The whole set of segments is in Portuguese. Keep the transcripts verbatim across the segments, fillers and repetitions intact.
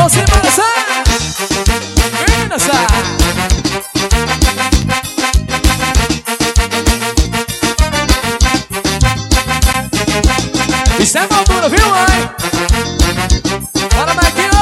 você vai dançar. Vem dançar. Isso é moldura, viu, mãe? Bora, Marquinho!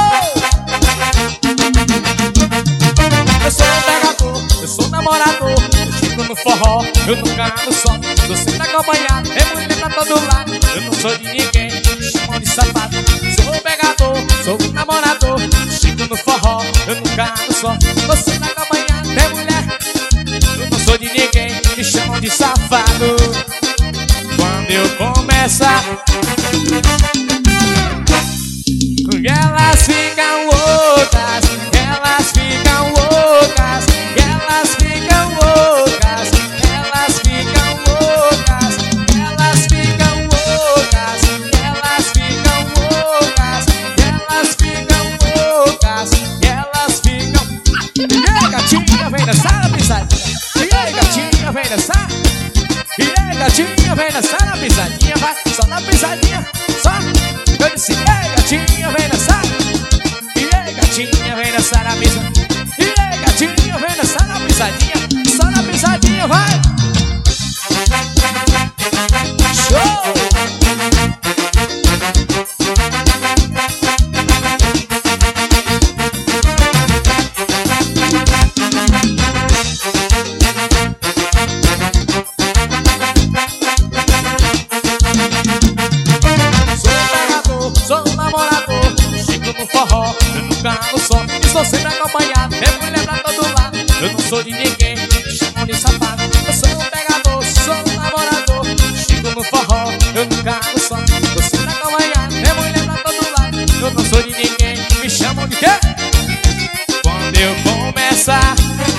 Eu sou um pegador, eu sou namorador. Eu chego no forró, eu nunca ando só. Tô sempre acompanhado, é mulher pra todo lado. Eu não sou de ninguém, me chamam de safado. Sou um pegador, sou um namorador. Eu chego no forró, eu nunca ando só. Tô sempre acompanhado, é mulher. Eu não sou de ninguém, me chamam de safado. Quando eu começar, elas ficam loucas, elas ficam loucas, elas ficam loucas, elas ficam loucas, elas ficam loucas, elas ficam loucas, elas ficam loucas, elas ficam. E aí, gatinha, vem dançar na pisadinha. E aí, gatinha, vem dançar. E aí, gatinha, vem dançar na pisadinha. Vai, só na pisadinha, só. Eu disse, ei, gatinha, vem dançar. E ei, gatinha, vem dançar na pisa. E ei, gatinha, vem dançar na pisadinha. Só na pisadinha, vai. Show! Estou sempre acompanhado, é mulher pra todo lado. Eu não sou de ninguém, me chamam de safado. Eu sou um pegador, sou um namorador. Chego no forró, eu nunca ando só. Estou sempre acompanhado, é mulher pra todo lado. Eu não sou de ninguém, me chamam de quê? Quando eu começar,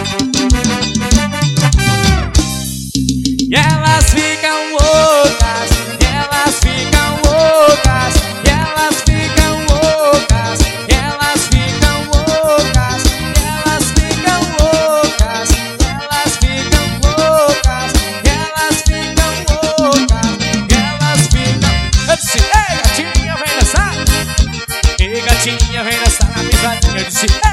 e elas ficam loucas, e elas ficam loucas, e elas ficam loucas, e elas ficam loucas, e elas ficam loucas, e elas ficam loucas, e elas ficam loucas, e elas ficam. Eu disse, ei, gatinha, vem dançar. Ei, gatinha, vem dançar na pisadinha. Eu disse,